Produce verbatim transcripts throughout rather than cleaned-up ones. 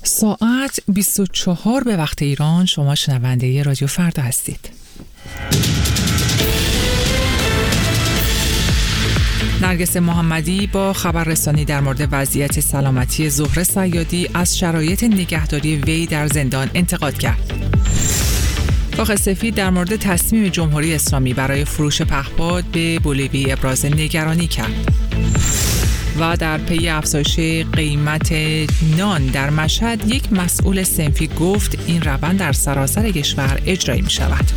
ساعت بیست و چهار به وقت ایران. شما شنونده رادیو فردا هستید. نرگس محمدی با خبررسانی در مورد وضعیت سلامتی زهره صیادی از شرایط نگهداری وی در زندان انتقاد کرد. کاخ سفید در مورد تصمیم جمهوری اسلامی برای فروش پهپاد به بولیوی ابراز نگرانی کرد. و در پی افزایش قیمت نان در مشهد، یک مسئول صنفی گفت این روند در سراسر کشور اجرایی می شود.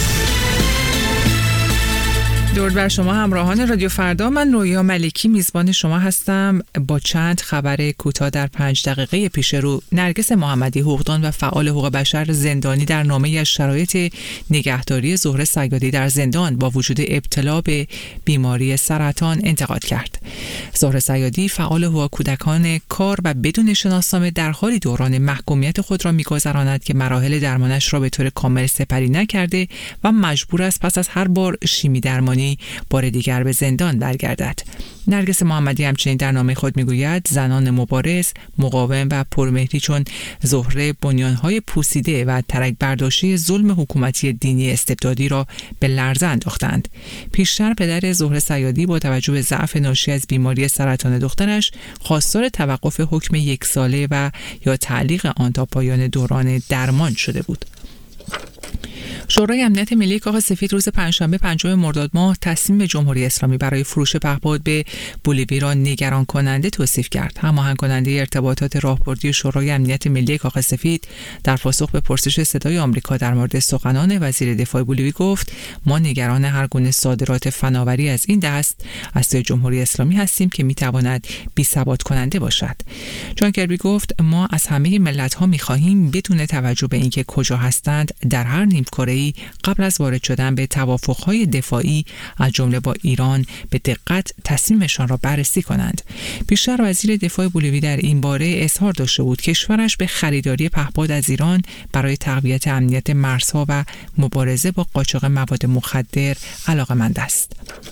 درود بر شما همراهان رادیو فردا، من رویا ملکی میزبان شما هستم با چند خبر کوتاه در پنج دقیقه پیش رو. نرگس محمدی، حقوقدان و فعال حقوق بشر زندانی، در نامه‌ای از شرایط نگهداری زهره صیادی در زندان با وجود ابتلا به بیماری سرطان انتقاد کرد. زهره صیادی، فعال حقوق کودکان کار و بدون شناسنامه، در حالی دوران محکومیت خود را می‌گذراند که مراحل درمانش را به طور کامل سپری نکرده و مجبور است پس از هر بار شیمی درمانی بار دیگر به زندان برگردد. نرگس محمدی همچنین در نامه خود میگوید زنان مبارز، مقاوم و پرمهری چون زهره بنیانهای پوسیده و ترک برداشتی ظلم حکومتی دینی استبدادی را به لرزه انداختند. پیشتر پدر زهره صیادی با توجه به ضعف ناشی از بیماری سرطان دخترش خواستار توقف حکم یک ساله و یا تعلیق آن تا پایان دوران درمان شده بود. شورای امنیت ملی کاخ سفید روز پنجشنبه پنجم مرداد ماه تصمیم جمهوری اسلامی برای فروش پهپاد به بولیوی را نگران کننده توصیف کرد. هماهنگ کننده ارتباطات راهبردی شورای امنیت ملی کاخ سفید در پاسخ به پرسش صدای آمریکا در مورد سخنان وزیر دفاع بولیوی گفت ما نگران هر گونه صادرات فناوری از این دست از سوی جمهوری اسلامی هستیم که میتواند بی‌ثبات کننده باشد. جان کربی گفت ما از همه ملت‌ها می‌خواهیم بدون توجه به اینکه کجا هستند در هر نیمکره‌ای قبل از وارد شدن به توافق‌های دفاعی از جمله با ایران به دقت تصمیمشان را بررسی کنند. پیشتر وزیر دفاع بولیوی در این باره اظهار داشته بود کشورش به خریداری پهپاد از ایران برای تقویت امنیت مرزها و مبارزه با قاچاق مواد مخدر علاقه‌مند است.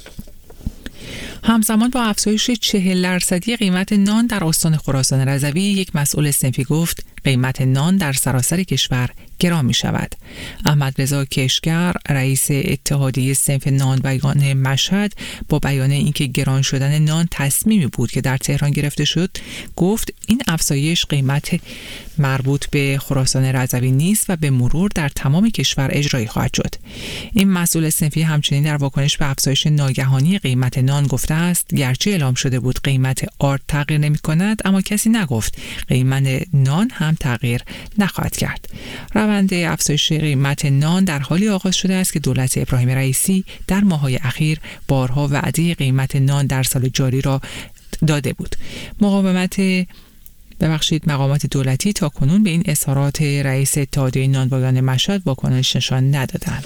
همزمان با افزایش چهل درصدی قیمت نان در استان خراسان رضوی، یک مسئول صنفی گفت قیمت نان در سراسر کشور گران می شود. احمد رضا کشگر، رئیس اتحادیه صنف نانوایان مشهد، با بیان اینکه گران شدن نان تصمیمی بود که در تهران گرفته شد، گفت این افزایش قیمت مربوط به خراسان رضوی نیست و به مرور در تمام کشور اجرایی خواهد شد. این مسئول صنفی همچنین در واکنش به افزایش ناگهانی قیمت نان گفته است گرچه اعلام شده بود قیمت آرد تغییر نمی کند، اما کسی نگفت قیمت نان هم تغییر نخواهد کرد. روند افزایش قیمت نان در حالی آغاز شده است که دولت ابراهیم رئیسی در ماه‌های اخیر بارها وعده قیمت نان در سال جاری را داده بود. مقاومت ببخشید مقامات دولتی تا کنون به این اظهارات رئیس اتحادیه نانوایان مشهد واکنش نشان ندادند.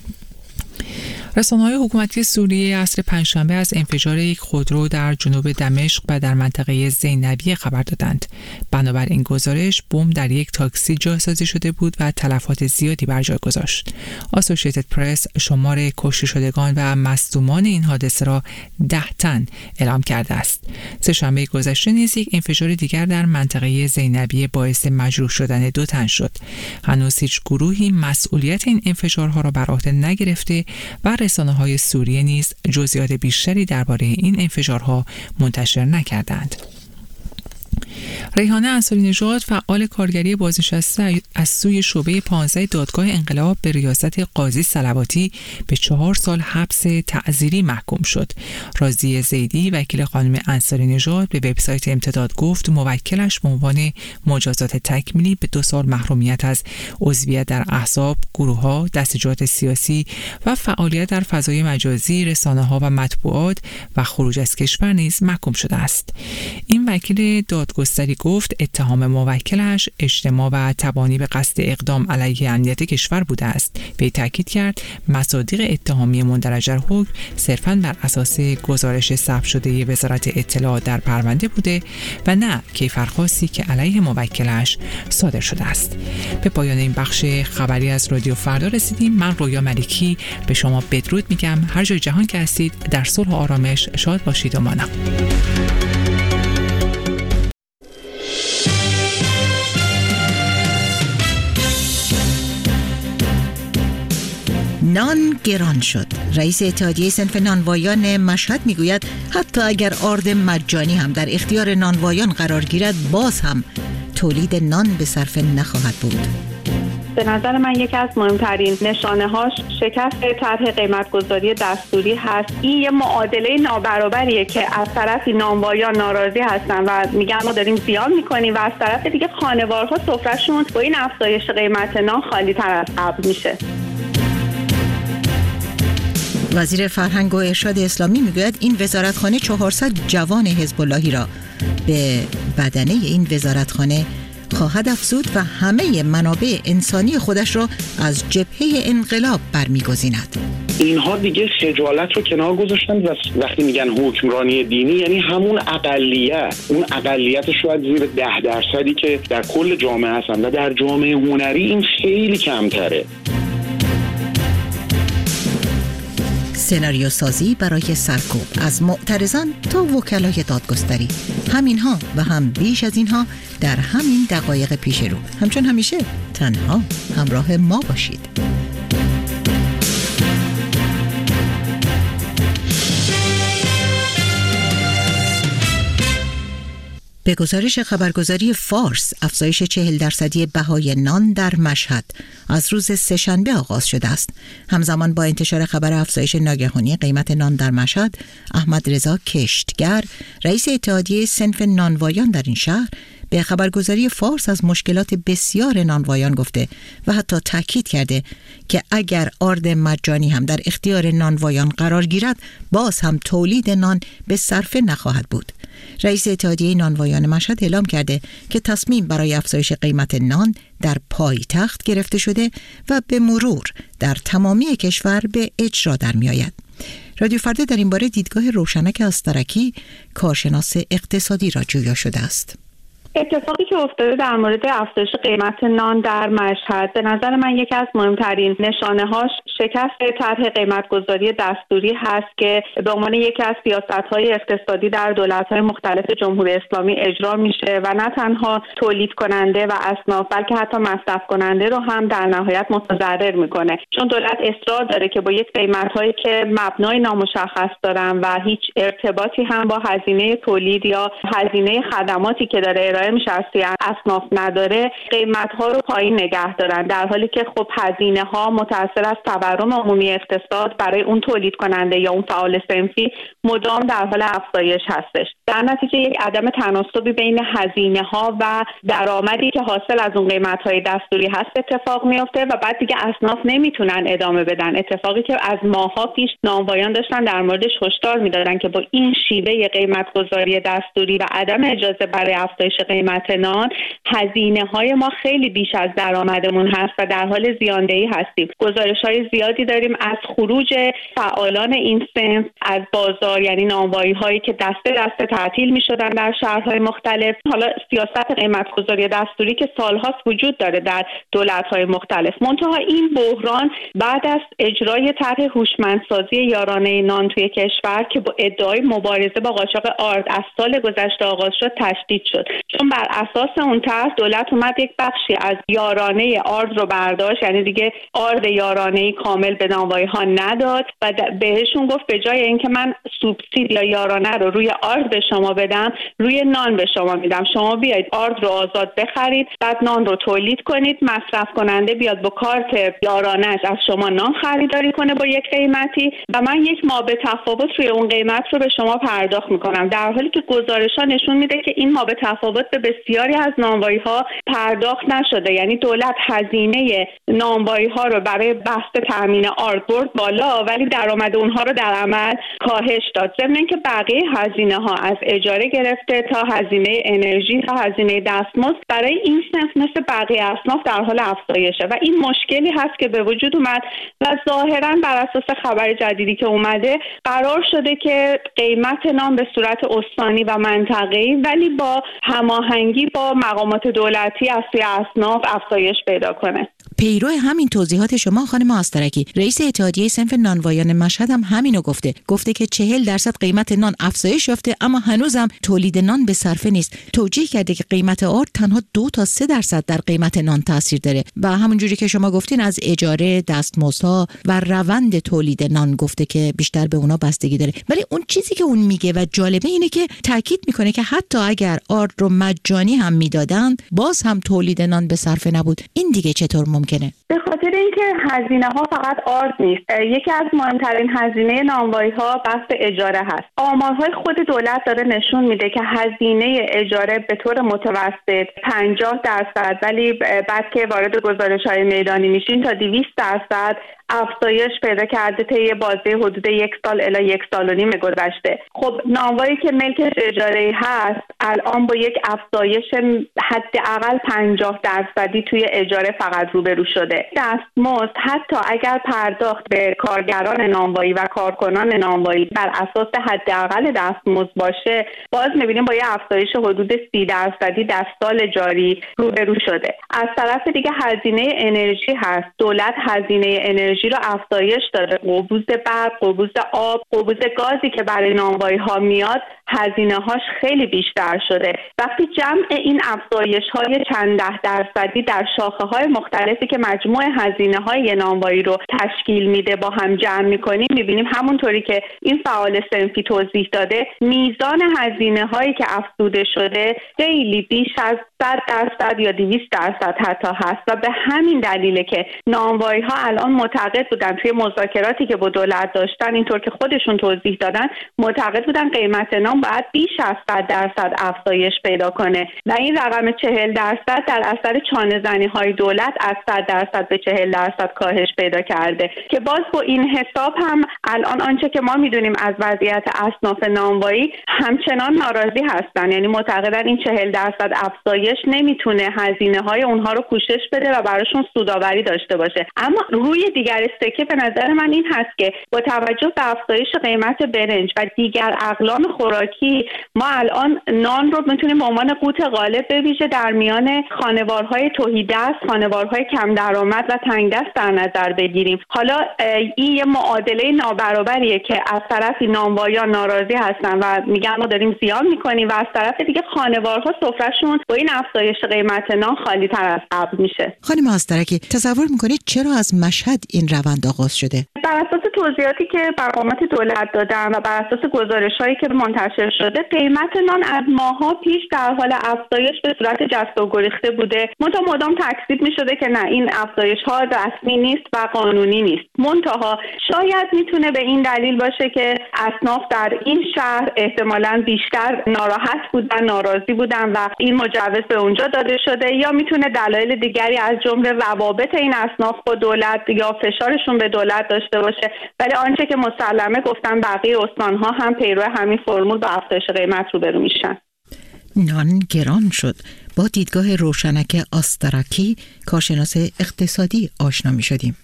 رسانه‌های حکومتی سوریه عصر پنجشنبه از انفجار یک خودرو در جنوب دمشق و در منطقه زینبیه خبر دادند. بنابر این گزارش بمب در یک تاکسی جاسازی شده بود و تلفات زیادی بر جای گذاشت. آسوشیتد پرس شمار کشته شدگان و مصدومان این حادثه را ده تن اعلام کرده است. سه‌شنبه گذشته نیز یک انفجار دیگر در منطقه زینبیه باعث مجروح شدن دو تن شد. هنوز هیچ گروهی مسئولیت این انفجارها را بر عهده نگرفته و رسانه‌های سوریه نیز جزئیات بیشتری درباره این انفجارها منتشر نکردند. ریحانه انصاری نژاد، فعال کارگری بازنشسته، از سوی شعبه پانزده دادگاه انقلاب به ریاست قاضی صلواتی به چهار سال حبس تعزیری محکوم شد. راضیه زیدی، وکیل خانم انصاری نژاد، به وبسایت امتداد گفت موکلش به عنوان مجازات تکمیلی به دو سال محرومیت از عضویت در احزاب، گروه‌ها، دستجات سیاسی و فعالیت در فضای مجازی، رسانه‌ها و مطبوعات و خروج از کشور نیز محکوم شده است. این وکیل دادگستری گفت اتهام موکلش اجتماع و تبانی به قصد اقدام علیه امنیت کشور بوده است. وی تاکید کرد مصادیق اتهامی مندرج در حکم صرفاً بر اساس گزارش ثبت شده وزارت اطلاعات در پرونده بوده و نه کیفرخواستی که علیه موکلش صادر شده است. به پایان این بخش خبری از رادیو فردا رسیدیم. من رویا ملکی به شما بدرود میگم. هر جای جهان که هستید در صلح و آرامش شاد باشید و مانا. نان گران شد. رئیس اتحادیه صنف نانوایان مشهد میگوید حتی اگر آرد مجانی هم در اختیار نانوایان قرار گیرد باز هم تولید نان به صرفه نخواهد بود. به نظر من یکی از مهمترین نشانه هاش شکست طرح قیمت‌گذاری دستوری هست. این یه معادله نابرابریه که از طرفی نانوایان ناراضی هستن و میگن ما داریم زیان میکنیم و از طرف دیگه خانوارها سفرهشون با این افزایش قیمت نان خالی تر از قبل میشه. وزیر فرهنگ و ارشاد اسلامی میگوید این وزارتخانه چهارصد جوان حزب اللهی را به بدنه این وزارتخانه خواهد افزود و همه منابع انسانی خودش را از جبهه انقلاب برمیگزیند. اینها دیگه خجالت رو کنار گذاشتن و وقتی میگن حکمرانی دینی یعنی همون اقلیت، اون اقلیت شاید زیر ده درصدی که در کل جامعه هستن و در جامعه هنری این خیلی کمتره. سناریو سازی برای سرکوب از معترضان تا وکلای دادگستری، همینها و هم بیش از اینها در همین دقایق پیش رو. همچون همیشه تنها همراه ما باشید. به گزارش خبرگزاری فارس، افزایش چهل درصدی بهای نان در مشهد از روز سه‌شنبه آغاز شده است. همزمان با انتشار خبر افزایش ناگهانی قیمت نان در مشهد، احمد رضا کشتگر، رئیس اتحادیه صنف نانوایان در این شهر، به خبرگزاری فارس از مشکلات بسیار نانوایان گفته و حتی تاکید کرده که اگر آرد مجانی هم در اختیار نانوایان قرار گیرد باز هم تولید نان به صرفه نخواهد بود. رئیس اتحادیه نانوایان مشهد اعلام کرده که تصمیم برای افزایش قیمت نان در پایتخت گرفته شده و به مرور در تمامی کشور به اجرا در می آید. رادیو فردا در این باره دیدگاه روشنک استرکی، کارشناس اقتصادی را جویا شده است. اتفاقی که افتاده در مورد افزایش قیمت نان در مشهد به نظر من یکی از مهمترین نشانه هاش شکست طرح قیمت‌گذاری دستوری هست که به عنوان یکی از سیاست‌های اقتصادی در دولت‌های مختلف جمهوری اسلامی اجرا میشه و نه تنها تولید کننده و اصناف بلکه حتی مصرف کننده رو هم در نهایت متضرر میکنه، چون دولت اصرار داره که با یک قیمت‌هایی که مبنای نامشخص دارن و هیچ ارتباطی هم با هزینه تولید یا هزینه خدماتی که داره ارائه میشه از اصناف نداره، قیمت‌ها رو پایین نگه دارن، در حالی که خب هزینه‌ها متأثر از تورم عمومی اقتصاد برای اون تولید کننده یا اون فعال صنفی مدام در حال افزایش هستش. در نتیجه یک عدم تناسبی بین هزینه‌ها و درآمدی که حاصل از اون قیمت‌های دستوری هست اتفاق میفته و بعد دیگه اصناف نمیتونن ادامه بدن. اتفاقی که از ماه‌ها پیش نانوایان داشتن در موردش هشدار میدادن که با این شیوه قیمت‌گذاری دستوری و عدم اجازه برای افزایش قیمت نان هزینه‌های ما خیلی بیش از درآمدمون هست و در حال زیاندهی هستیم. گزارش‌های زیادی داریم از خروج فعالان این صنف از بازار، یعنی نانوایی‌هایی که دسته دسته تعطیل می‌شدن در شهرهای مختلف. حالا سیاست قیمت‌گذاری دستوری که سال‌هاست وجود داره در دولت‌های مختلف، منتها این بحران بعد از اجرای طرح هوشمندسازی یارانه نان توی کشور که با ادعای مبارزه با قاچاق آرد از سال گذشته آغاز شد تشدید شد، چون بر اساس اون طرح دولت اومد یک بخشی از یارانه آرد رو برداشت، یعنی دیگه آرد یارانه کامل به نانوایی‌ها نداد و بهشون گفت به جای اینکه من سوبسید یا یارانه رو روی آرد به شما بدم، روی نان به شما میدم، شما بیاید آرد رو آزاد بخرید، بعد نان رو تولید کنید، مصرف کننده بیاد با کارت یارانه‌اش از شما نان خریداری کنه با یک قیمتی و من یک مابع تفاوت روی اون قیمت رو به شما پرداخت میکنم، در حالی که گزارش‌ها نشون میده که این مابع تفاوت به بسیاری از نانوایی‌ها پرداخت نشده. یعنی دولت هزینه نانوایی‌ها رو برای بسته تامین آرد برد بالا ولی درآمد اونها رو در عمل کاهش داد، ضمن اینکه بقیه هزینه‌ها از اجاره گرفته تا هزینه انرژی تا هزینه دستمزد برای این صنف مثل بقیه اصناف در حال افزایشه و این مشکلی هست که به وجود اومد و ظاهراً بر اساس خبر جدیدی که اومده قرار شده که قیمت نان به صورت استانی و منطقه‌ای ولی با همان هماهنگی با مقامات دولتی از سوی اصناف افزایش پیدا کنه. پیرو همین توضیحات شما خانم آسترکی، رئیس اتحادیه صنف نانوایان مشهد هم همینو گفته گفته که چهل درصد قیمت نان افزایش یافته اما هنوزم تولید نان به صرفه نیست. توجیه کرده که قیمت آرد تنها دو تا سه درصد در قیمت نان تاثیر داره و همونجوری که شما گفتین از اجاره، دستمزدها و روند تولید نان گفته که بیشتر به اونا بستگی داره. ولی اون چیزی که اون میگه و جالبه اینه که تاکید میکنه که حتی اگر آرد رو مجانی هم میدادن باز هم تولید نان به صرفه نبود. این دیگه چطور ممکنه؟ به خاطر اینکه هزینه ها فقط آرد نیست. یکی از مهمترین هزینه نانوایی ها بحث اجاره هست. آمارهای خود دولت داره نشون میده که هزینه اجاره به طور متوسط پنجاه درصد، ولی بعد که وارد گزارش های میدانی میشین تا دویست درصد افزایش پیدا کرده طی بازه حدود یک سال الی یک سال و نیم گذشته. خب نانوایی که ملکش اجاره هست الان با یک افزایش حداقل پنجاه درصدی توی اجاره فقط روبرو شده. دستمزد حتی اگر پرداخت به کارگران نانوایی و کارکنان نانوایی بر اساس حداقل دستمزد باشه، باز می‌بینیم با یه افزایش حدود سی درصدی در سال جاری روبرو شده. از طرف دیگه هزینه انرژی هست. دولت هزینه انرژی رو افزایش داده. قبوز برق، قبوز آب، قبوز گازی که برای نانوایی ها میاد هزینه هاش خیلی بیشتر شده. وقتی جمع این افزایش های چند ده درصدی در شاخه های مختلفی که مجموع هزینه های نانوایی رو تشکیل میده با هم جمع میکنیم، میبینیم همونطوری که این فعال صنفی توضیح داده میزان هزینه هایی که افزوده شده خیلی بیش از صد درصد یا دویست درصد حتی هست و به همین دلیله که نانوایی ها الان معتقد بودن توی مذاکراتی که با دولت داشتن، اینطور که خودشون توضیح دادن، معتقد بودن قیمت نان باید بیش از صد درصد افزایش پیدا کنه و این رقم چهل درصد در اثر چانه زنی های دولت از صد درصد به چهل درصد کاهش پیدا کرده که باز با این حساب هم الان آنچه که ما میدونیم از وضعیت اصناف نانوایی همچنان ناراضی هستن. یعنی معتقدن این چهل درصد افزایش نمیتونه هزینه های اونها رو پوشش بده و براشون سودآوری داشته باشه. اما روی دیگر سکه به نظر من این هست که با توجه به افزایش قیمت برنج و دیگر اقلام خوراکی ما الان نان رو میتونیم به عنوان قوت غالب به ویژه در میان خانوارهای تهیدست، خانوارهای کم درآمد و تنگ دست در نظر بگیریم. حالا این یه معادله نابرابریه که از طرفی نانوایان ناراضی هستن و میگن ما داریم زیان میکنیم و از طرف دیگه خانوارها سفرهشون با این افزایش قیمت نان خالی تر از قبل میشه. خانم آسترکی، تصور میکنید چرا از مشهد این روند آغاز شده؟ بر اساس توضیحاتی که مقامات دولت دادن و بر اساس گزارش‌هایی که منتشر شده، قیمت نان از ماه‌ها پیش در حال افزایش به صورت جست و گریخته بوده. منتها مدام تکذیب می‌شده که نه، این افزایش‌ها رسمی نیست و قانونی نیست. منتها شاید میتونه به این دلیل باشه که اصناف در این شهر احتمالاً بیشتر ناراحت بودن، ناراضی بودن و این مجوز به اونجا داده شده، یا میتونه دلایل دیگری از جمله روابط این اصناف با دولت یا فشارشون به دولت داشته باشه. ولی آنچه که مسلمه گفتن بقیه استان‌ها هم پیرو همین فرمول با افزایش قیمت روبرو میشن. نان گران شد. با دیدگاه روشنک آسترکی، کارشناس اقتصادی، آشنا می‌شدیم.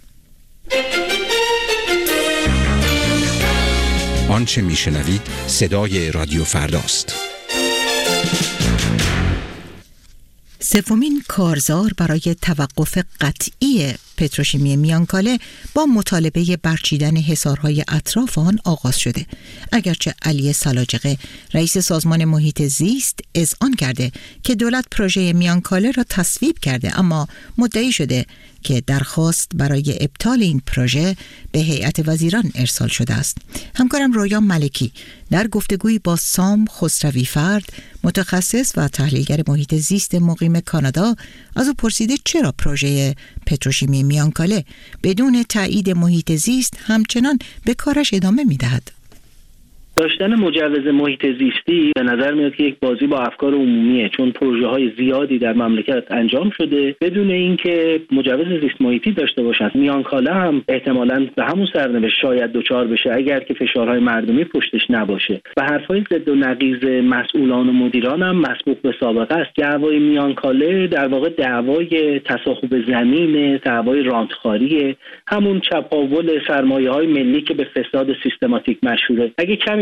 آنچه میشنوید صدای رادیو فرداست. سومین کارزار برای توقف قطعی پتروشیمی میانکاله با مطالبه برچیدن حصارهای اطراف آن آغاز شده. اگرچه علی سلاجقه رئیس سازمان محیط زیست اذعان کرده که دولت پروژه میانکاله را تصویب کرده، اما مدعی شده که درخواست برای ابطال این پروژه به هیئت وزیران ارسال شده است. همکارم رویا ملکی در گفتگویی با سام خسروی فرد، متخصص و تحلیلگر محیط زیست مقیم کانادا، از او پرسیده چرا پروژه پتروشیمی میانکاله بدون تایید محیط زیست همچنان به کارش ادامه می‌دهد. داشتن مجوز محیط زیستی به نظر میاد که یک بازی با افکار عمومیه، چون پروژه های زیادی در مملکت انجام شده بدون اینکه مجوز زیست محیطی داشته باشند. میانکاله هم احتمالاً به همون سرنوشت شاید دوچار بشه اگر که فشارهای مردمی پشتش نباشه. و حرفهای ضد و نقیض مسئولان و مدیران هم مسبوق به سابقه است. دعوای میانکاله در واقع دعوای تصاحب زمین، دعوای رانتخاری، همون چپاول سرمایه‌های ملی که به فساد سیستماتیک مشهوره. اگه کمی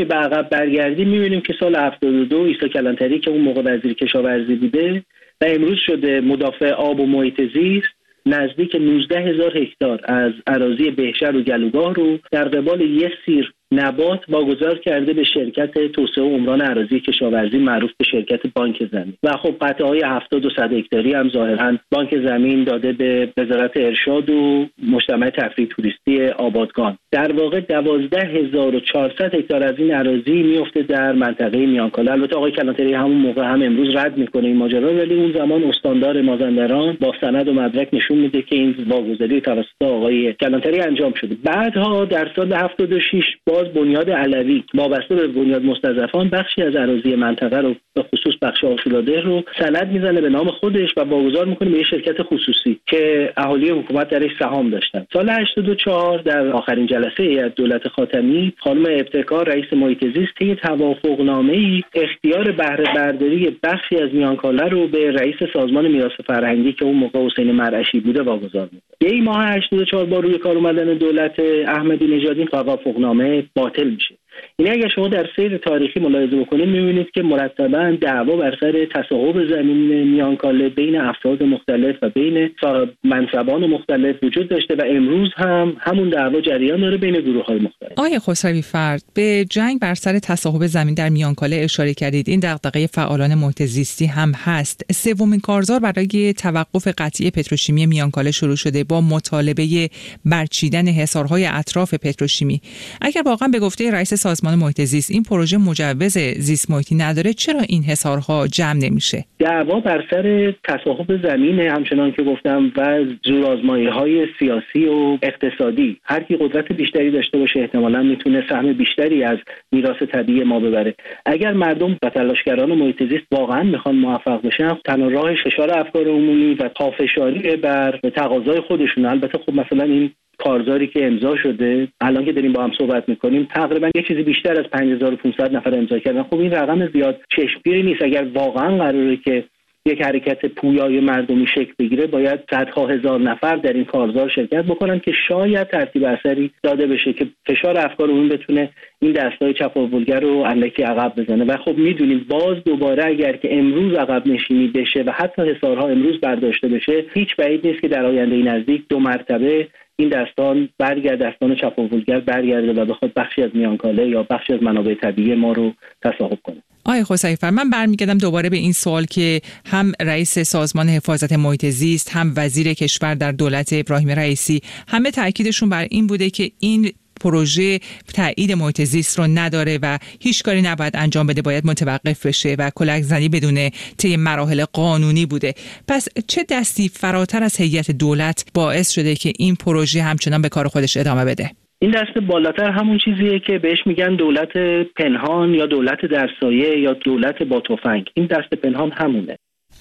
کمی به عقب برگردیم می‌بینیم که سال هفتاد و دو عیسی کلانتری که اون موقع وزیر کشاورزی بوده و امروز شده مدافع آب و محیط زیست، نزدیک نوزده هزار هکتار از اراضی بهشهر و گلوگاه رو در قبال یه سیر نبات واگذار کرده به شرکت توسعه و عمران اراضی کشاورزی معروف به شرکت بانک زمین. و خب قطعه‌های هفتاد و صد هکتاری هم ظاهراً بانک زمین داده به وزارت ارشاد و مجتمع تفریح توریستی آبادگان. در واقع دوازده هزار و چهارصد هکتار از این اراضی میفته در منطقه میانکاله. البته آقای کلانتری همون موقع هم امروز رد میکنه این ماجرا، ولی اون زمان استاندار مازندران با سند و مدرک نشون میده که این واگذاری توسط آقای کلانتری انجام شده. بعدها در سال هفتاد و شش باز بنیاد علوی وابسته به بنیاد مستضعفان بخشی از اراضی منطقه رو به خصوص بخش آشولاده رو سند میزنه به نام خودش و واگذار میکنه به یه شرکت خصوصی که اهالی حکومت درش سهام داشتن. سال هشتاد و چهار در آخرین جلسه هیئت دولت خاتمی خانم ابتکار رئیس محیط زیست طی توافقنامه‌ای اختیار بهره برداری بخشی از میانکاله رو به رئیس سازمان میراث فرهنگی که اون موقع حسین مرعشی بوده واگذار میکنه. یه ماه هشتاد و چهار با روی کار اومدن دولت احمدی نژاد این توافقنامه باطل میشه. این اگر شما در سیر تاریخی ملاحظه بکنید می‌بینید که مرتباً دعوا بر سر تصاحب زمین میانکاله بین افراد مختلف و بین منصبان مختلف وجود داشته و امروز هم همون دعوا جریان داره بین گروه‌های مختلف. آقای خسروی فرد، به جنگ بر سر تصاحب زمین در میانکاله اشاره کردید. این دغدغه فعالان محیط زیستی هم هست. سومین کارزار برای توقف قطعی پتروشیمی میانکاله شروع شده با مطالبه برچیدن حصارهای اطراف پتروشیمی. اگر واقعا به گفته رئیس سازمان محیط زیست این پروژه مجوز زیست محیطی نداره، چرا این حصارها جمع نمیشه؟ دعوا بر سر تصاحب زمین همچنان که گفتم و زورآزمایی‌های سیاسی و اقتصادی. هر کی قدرت بیشتری داشته باشه احتمالاً میتونه سهم بیشتری از میراث طبیعی ما ببره. اگر مردم و تلاشگران محیط زیست واقعا میخوان موفق بشن، تنها راهش فشار افکار عمومی و پافشاری بر تقاضای خودشون. البته خب مثلا این کارزاری که امضا شده الان که داریم با هم صحبت میکنیم تقریبا یه چیزی بیشتر از پنج هزار و پانصد نفر امضا کردن. خب این رقم زیاد چشمگیری نیست. اگر واقعا قراره که یک حرکت پویای مردمی شکل بگیره باید صدها هزار نفر در این کارزار شرکت بکنن که شاید ترتیب اثری داده بشه که فشار افکار عمومی بتونه این دستای چپاولگر رو اندکی عقب بزنه. و خب میدونیم باز دوباره اگر که امروز عقب نشینی بشه و حتی حصارها امروز برداشته بشه، هیچ بعید نیست که در آینده نزدیک دو مرتبه این دستان برگرد دستان چپاولگر برگرده و بخواد بخشی از میانکاله یا بخشی از منابع طبیعی ما رو تصاحب کنه. آقای خسروی فرد، من برمیگردم دوباره به این سوال که هم رئیس سازمان حفاظت محیط زیست هم وزیر کشور در دولت ابراهیم رئیسی همه تاکیدشون بر این بوده که این پروژه تایید محیط زیست رو نداره و هیچ کاری نباید انجام بده، باید متوقف بشه و کلک زنی بدون طی مراحل قانونی بوده. پس چه دستی فراتر از هیئت دولت باعث شده که این پروژه همچنان به کار خودش ادامه بده؟ این دست بالاتر همون چیزیه که بهش میگن دولت پنهان یا دولت در سایه یا دولت با تفنگ. این دست پنهان همونه.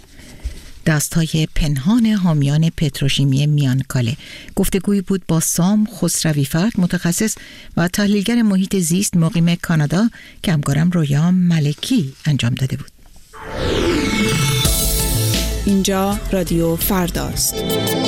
دست‌های پنهان حامیان پتروشیمی میانکاله. گفتگویی بود با سام خسروی فرد، متخصص و تحلیلگر محیط زیست مقیم کانادا که همکارم رویا ملکی انجام داده بود. اینجا رادیو فرداست.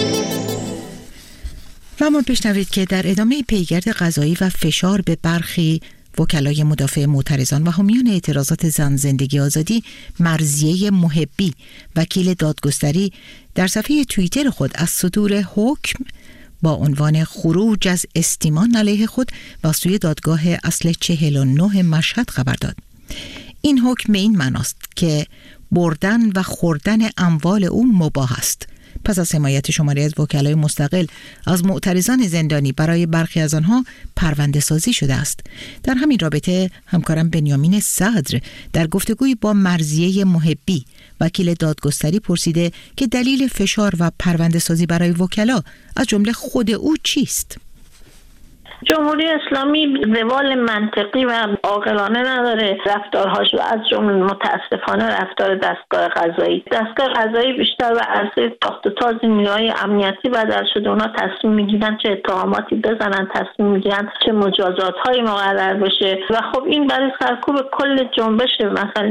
و ما بشنوید که در ادامه پیگرد قضایی و فشار به برخی وکلای مدافع معترضان و حامیان اعتراضات زن زندگی آزادی، مرضیه محبی وکیل دادگستری در صفحه توییتر خود از صدور حکم با عنوان خروج از استیمان علیه خود و سوی دادگاه اصل چهل و نه مشهد خبر داد. این حکم به این معناست که بردن و خوردن اموال او مباح است. پس از حمایت شماری از وکلای مستقل از معترضان زندانی برای برخی از آنها پرونده سازی شده است. در همین رابطه همکارم بنیامین صدر در گفتگوی با مرضیه محبی وکیل دادگستری پرسیده که دلیل فشار و پرونده سازی برای وکلا از جمله خود او چیست؟ جمهوری اسلامی روال منطقی و عاقلانه نداره رفتارهاش و از جمله متاسفانه رفتار دستگاه قضایی. دستگاه قضایی بیشتر به عرصه تاخت و تاز نیروهای امنیتی بدل شده. اونا تصمیم میگیرن چه اتهاماتی بزنن، تصمیم میگیرن چه مجازات‌هایی مقرر بشه و خب این برای سرکوب کل جنبش. مثلا ما هم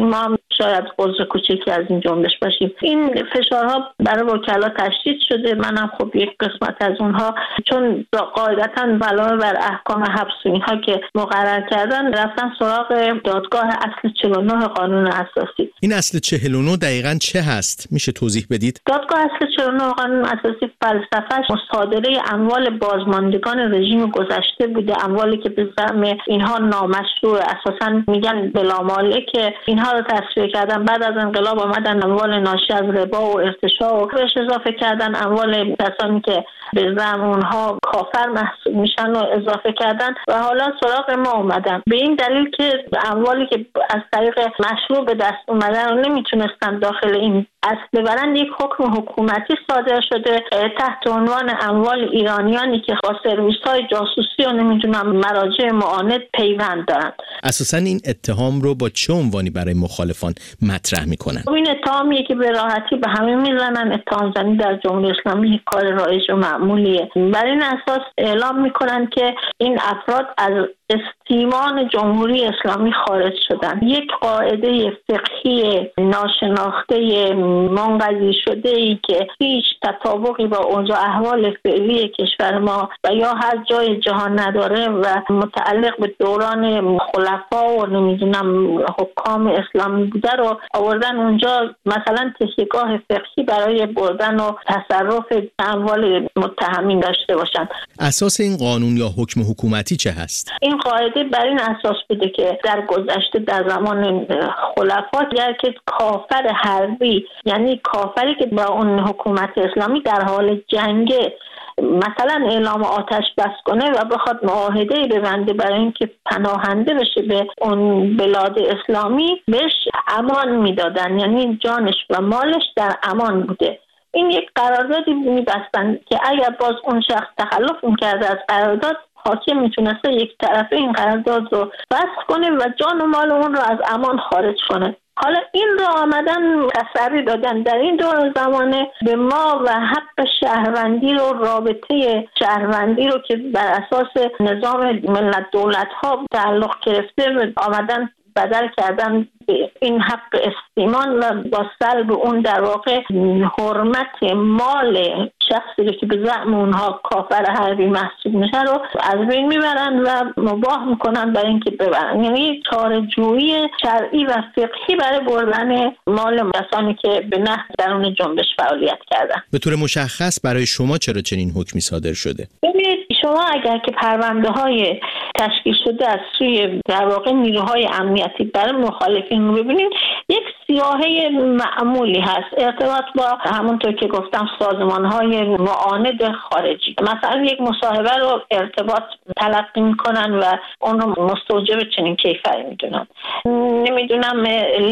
شاید عضو کوچکی از این جنبش باشیم. این فشارها برای وکلا تشدید شده. منم خب یک قسمت از اونها، چون قاعدتاً علاوه بر احکام حبس اینها که مقرر کردن، رفتن سراغ دادگاه اصل چهل و نه قانون اساسی. این اصل چهل و نه دقیقاً چه هست؟ میشه توضیح بدید؟ دادگاه اصل چهل و نه قانون اساسی فلسفه‌اش مصادره اموال بازماندگان رژیم گذشته بوده، اموالی که به زعم اینها نامشروع، اساساً میگن بلا مالک، اینها رو تصفیه کردن. بعد از انقلاب آمدن اموال ناشی از ربا و ارتشاء و بهش اضافه کردن اموال کسانی که به زعم اونها کافر محسوب میشن و اضافه کردن و حالا سراغ ما اومدن به این دلیل که اموالی که از طریق مشروع به دست اومدن رو نمیتونستن داخل این اصل ببرن. یک حکم حکومتی صادر شده تحت عنوان اموال ایرانیانی که با سرویس‌های جاسوسی و نمیدونم مراجع معاند پیوند دارن. اساساً این اتهام رو با چه عنوانی برای مخالفان مطرح میکنن؟ این اتهامیه که به راحتی به همه میزنن. اتهام زنی در جمهوری اسلامی یک کار رایج و معمولیه. بر این اساس اعلام میکنن که این افراد از استیمان جمهوری اسلامی خارج شدن. یک قاعده فقهی ناشناخته منقضی شده ای که هیچ تطابقی با اوضاع احوال فعلی کشور ما و یا هر جای جهان نداره و متعلق به دوران خلفا و نمیدونم حکام اسلامی بوده رو آوردن اونجا مثلا تکیهگاه فقهی برای بردن و تصرف اموال متهمین داشته باشن. اساس این قانون یا حکم حکومتی چه هست؟ این قاعده بر این اساس بوده که در گذشته در زمان خلفا اگر که کافر حربی، یعنی کافری که با اون حکومت اسلامی در حال جنگ مثلا اعلام آتش بس کنه و بخواد معاهده ببنده برای اینکه پناهنده بشه به اون بلاد اسلامی، بهش امان میدادن، یعنی جانش و مالش در امان بوده. این یک قراردادی میبستن که اگر باز اون شخص تخلف میکرده از قرارداد، حاکم میتونسته یک طرفه این قرارداد رو فسخ کنه و جان و مال اون رو از امان خارج کنه. حالا این رو آمدن تسری دادن در این دور زمانه به ما و حق شهروندی رو، رابطه شهروندی رو که بر اساس نظام ملت دولت ها تعلق گرفته آمدن بدل کردن به این حق استیمان و با سلب اون در واقع حرمت مال شخصی که به زعم اونها کافر حربی محسوب میشه رو از بین میبرن و مباح میکنن برای اینکه ببرن. یعنی چاره‌جویی شرعی و فقهی برای بردن مال کسانی که به نحو درون جنبش فعالیت کردن. به طور مشخص برای شما چرا چنین حکمی صادر شده؟ ببینید شما اگر که پرونده های تشکیل شده از سوی در واقع نیروهای امنیتی برای مخالفین رو ببینید، یک سیاهه معمولی هست ارتباط با همونطور که گفتم سازمان‌های معاند خارجی. مثلا یک مصاحبه رو ارتباط تلقی میکنن و اون رو مستوجب چنین کیفری میدونن. نمیدونم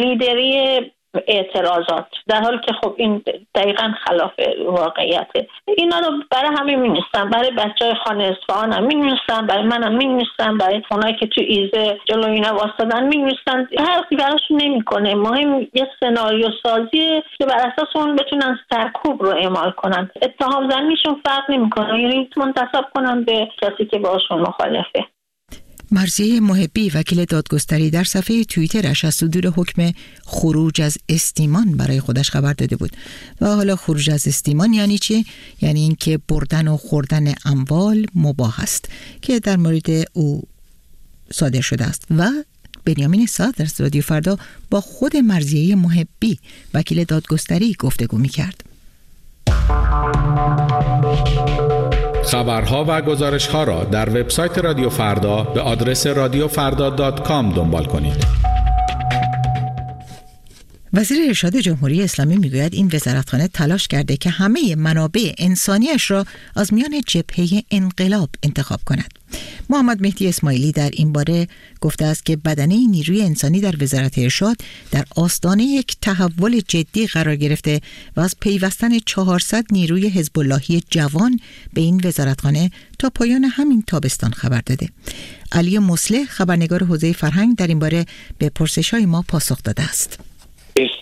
لیدری اعتراضات، در حالی که خب این دقیقاً خلاف واقعیته. اینا رو برای همه می‌نویسن، برای بچه‌های خانه اصفهان هم می‌نویسن، برای منم می‌نویسن، برای اونایی که تو ایزه جلو اینا واسطن می‌نویسن. حرفی براشون نمی‌کنه. مهم یه سناریو سازی که بر اساس اون بتونن سرکوب رو اعمال کنن. اتهام زنیشون فرق نمی‌کنه، یعنی منتسب کنن به کسی که باشون مخالفه. مرضیه محبی وکیل دادگستری در صفحه توییترش از صدور حکم خروج از استیمان برای خودش خبر داده بود. و حالا خروج از استیمان یعنی چی؟ یعنی اینکه بردن و خوردن اموال مباح است که در مورد او صادر شده است. و بنیامین صادر در رادیو فردا با خود مرضیه محبی وکیل دادگستری گفتگو می‌کرد. خبرها و گزارش‌ها را در وبسایت رادیو فردا به آدرس رادیو فردا دات کام دنبال کنید. وزیر ارشاد جمهوری اسلامی میگوید این وزارتخانه تلاش کرده که همه منابع انسانیش را از میان جبهه انقلاب انتخاب کند. محمد مهدی اسماعیلی در این باره گفته است که بدنه نیروی انسانی در وزارت ارشاد در آستانه یک تحول جدی قرار گرفته و از پیوستن چهارصد نیروی حزب اللهی جوان به این وزارتخانه تا پایان همین تابستان خبر داده. علی مصلح خبرنگار حوزه فرهنگ در این باره به پرسش‌های ما پاسخ داده است.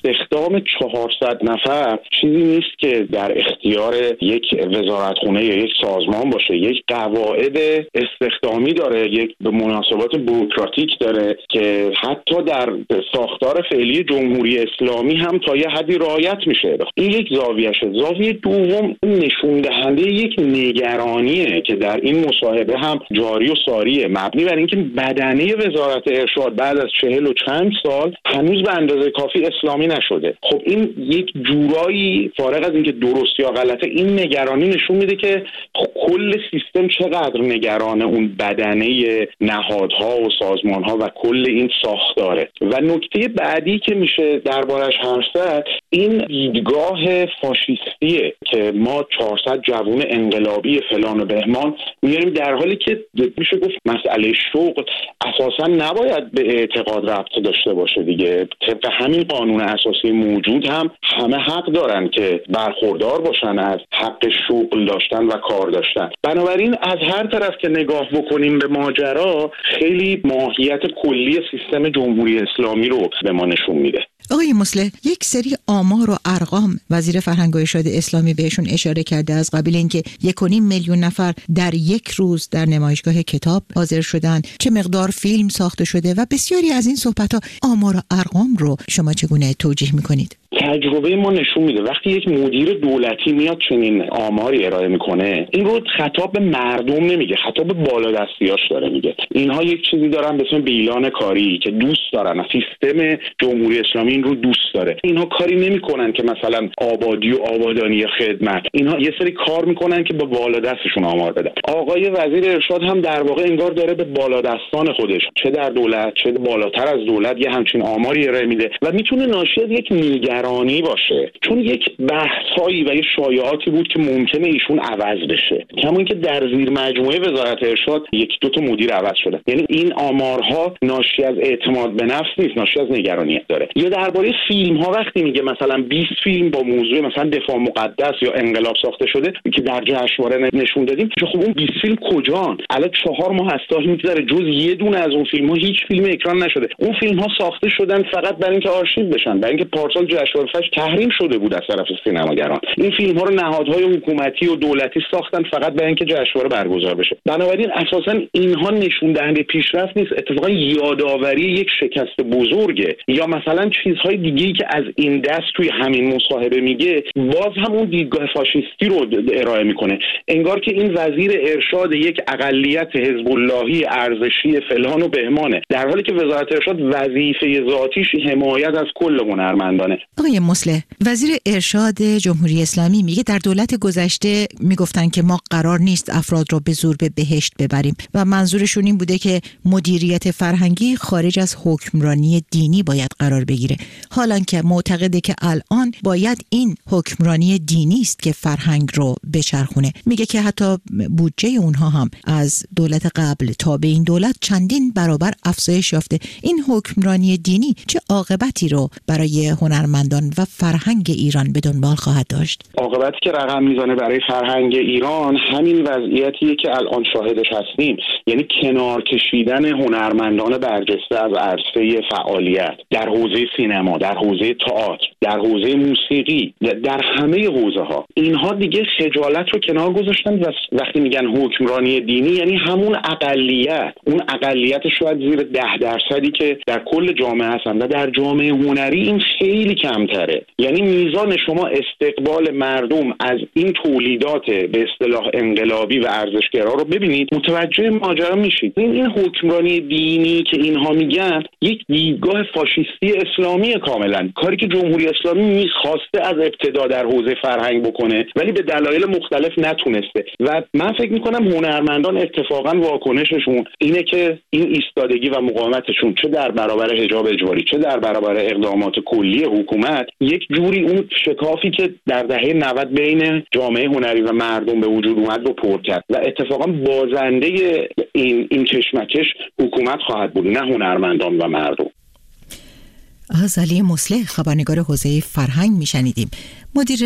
استخدام چهارصد نفر چیزی نیست که در اختیار یک وزارتخونه یا یک سازمان باشه. یک قواعد استخدامی داره، یک مناسبات بوروکراتیک داره که حتی در ساختار فعلی جمهوری اسلامی هم تا یه حدی رعایت میشه. این یک زاویه‌شه. زاویه دوم نشون دهنده یک نگرانیه که در این مصاحبه هم جاری و ساریه، مبنی بر اینکه بدنه وزارت ارشاد بعد از چهل و چند سال هنوز به اندازه کافی اسلامی نشده. خب این یک جورایی فارغ از اینکه درست یا غلطه، این نگرانی نشون میده که کل سیستم چقدر نگران اون بدنه نهادها و سازمانها و کل این ساختاره. و نکته بعدی که میشه دربارش حرف زد این دیدگاه فاشیستیه که ما چهارصد جوون انقلابی فلان و بهمان میاریم، در حالی که میشه گفت مسئله شغل اساسا نباید به اعتقاد ربط داشته باشه دیگه. طبق همین قانون اساسی موجود هم همه حق دارن که برخوردار باشن از حق شغل داشتن و کار داشتن. بنابراین از هر طرف که نگاه بکنیم به ماجرا خیلی ماهیت کلی سیستم جمهوری اسلامی رو به ما نشون میده. آقای مصلح، یک سری آمار و ارقام وزیر فرهنگ و ارشاد اسلامی بهشون اشاره کرده از قبیل اینکه یک و نیم میلیون نفر در یک روز در نمایشگاه کتاب حاضر شدن، چه مقدار فیلم ساخته شده و بسیاری از این صحبت‌ها. آمار و ارقام رو شما چگونه توجیه می‌کنید؟ تجربه ما نشون میده وقتی یک مدیر دولتی میاد چنین آماری ارائه میکنه، این رو خطاب به مردم نمیگه، خطاب به بالادستیاش داره میگه. اینها یک چیزی دارن به اسم بیلان کاری که دوست دارن، سیستم جمهوری اسلامی این رو دوست داره. اینها کاری نمیکنن که مثلا آبادی و آبادانی خدمت، اینها یه سری کار میکنن که به بالادستشون آمار بدن. آقای وزیر ارشاد هم در واقع انگار داره به بالادستان خودش، چه در دولت چه بالاتر از دولت، یه همچین آماری ارائه میده و میتونه ناشی از یک نگرانی باشه، چون یک بحثایی و یه شایعاتی بود که ممکنه ایشون عوض بشه، کما اینکه در زیر مجموعه وزارت ارشاد یک دو تا مدیر عوض شده. یعنی این آمارها ناشی از اعتماد به نفس نیست، ناشی از نگرانی داره. یا درباره فیلم ها وقتی میگه مثلا بیست فیلم با موضوع مثلا دفاع مقدس یا انقلاب ساخته شده که در جشنواره نشون دادیم، خب اون بیست فیلم کجان؟ الان چهار ماه از تاریخ میگذره جز یه دونه از اون فیلم ها هیچ فیلم اکران نشده. اون فیلم ها ساخته شدن فقط برای اینکه آرشیو بشن، برای اینکه پارسال جشنواره فجر تحریم شده بود از طرف سینماگران. این فیلم ها رو نهادهای حکومتی و دولتی ساختن فقط برای اینکه جشنواره برگزار بشه. بنابراین اساسا اینها نشون دهنده پیشرفت نیست، اتفاقا یادآوری یک شکست بزرگه. یا مثلا چیزهای دیگه‌ای که از این دست توی همین مصاحبه میگه باز هم اون دیدگاه فاشیستی رو ارائه میکنه، انگار که این وزیر ارشاد یک اقلیت حزب اللهی ارزشی فلان و بهمانه، در حالی که وزارت ارشاد وظیفه ذاتیش حمایت از کل هنرمندانه. آقای مصلح، وزیر ارشاد جمهوری اسلامی میگه در دولت گذشته میگفتن که ما قرار نیست افراد را به زور به بهشت ببریم و منظورشون این بوده که مدیریت فرهنگی خارج از حکمرانی دینی باید قرار بگیره، حالا که معتقده که الان باید این حکمرانی دینی است که فرهنگ رو بچرخونه. میگه که حتی بودجه اونها هم از دولت قبل تا به این دولت چندین برابر افزایش یافته. این حکمرانی دینی چه عاقبتی رو برای هنرمندان و فرهنگ ایران به دنبال خواهد داشت؟ عاقبتی که رقم میزنه برای فرهنگ ایران همین وضعیتیه که الان شاهدش هستیم، یعنی کنار کشیدن هنرمندان برجسته از عرصه فعالیت در حوزه سینما، در حوزه تئاتر، در حوزه موسیقی، در همه حوزه ها. اینها دیگه خجالت رو کنار گذاشتن و وقتی میگن حکمرانی دینی یعنی همون اقلیت، اون اقلیت شاید زیر ده درصدی که در کل جامعه هستن و در جامعه هنری این خیلی کمتره. یعنی میزان شما استقبال مردم از این تولیدات به اصطلاح انقلابی و ارزشگرا رو ببینید متوجه ماجرا میشید. این این حکمرانی دینی که اینها میگن یک دیدگاه فاشیستی اسلامی کاملا، کاری که جمهوری اسلامی میخواسته از ابتدا در حوزه فرهنگ بکنه ولی به دلایل مختلف نتونسته. و من فکر میکنم هنرمندان اتفاقا واکنششون اینه که این ایستادگی و مقاومتشون چه در برابر حجاب اجباری چه در برابر اقدامات کلی حکومت یک جوری اون شکافی که در دهه نود بین جامعه هنری و مردم به وجود اومد رو پر کرد و اتفاقا بازنده این این کشمکش حکومت خواهد بود، نه هنرمندان و مردم. از علی مصلح، خبرنگار حوزه فرهنگ میشنیدیم. مدیر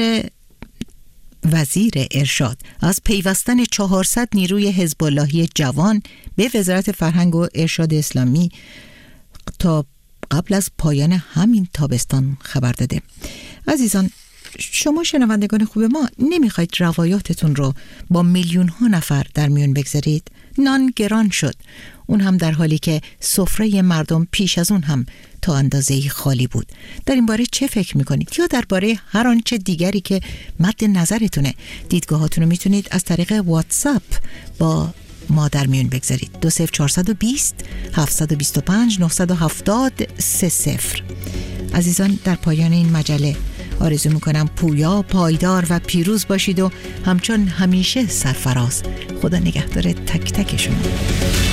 وزیر ارشاد از پیوستن چهارصد نیروی حزب اللهی جوان به وزارت فرهنگ و ارشاد اسلامی تا قبل از پایان همین تابستان خبر داده. عزیزان، شما شنوندگان خوب ما نمیخواید روایاتتون رو با میلیون ها نفر در میون بگذارید؟ نان گران شد، اون هم در حالی که سفره مردم پیش از اون هم تا اندازه‌ای خالی بود. در این باره چه فکر میکنید؟ یا درباره هر آنچه دیگری که مد نظرتونه؟ دیدگاهاتون رو میتونید از طریق واتساپ با ما در میون بگذارید. دو صفر چهارصد و بیست هفتصد و بیست و پنج نهصد و هفتاد سه صفر. عزیزان، در پایان این مجله آرزو میکنم پویا، پایدار و پیروز باشید و همچون همیشه سرفراز. خدا نگهدار تک تک شما.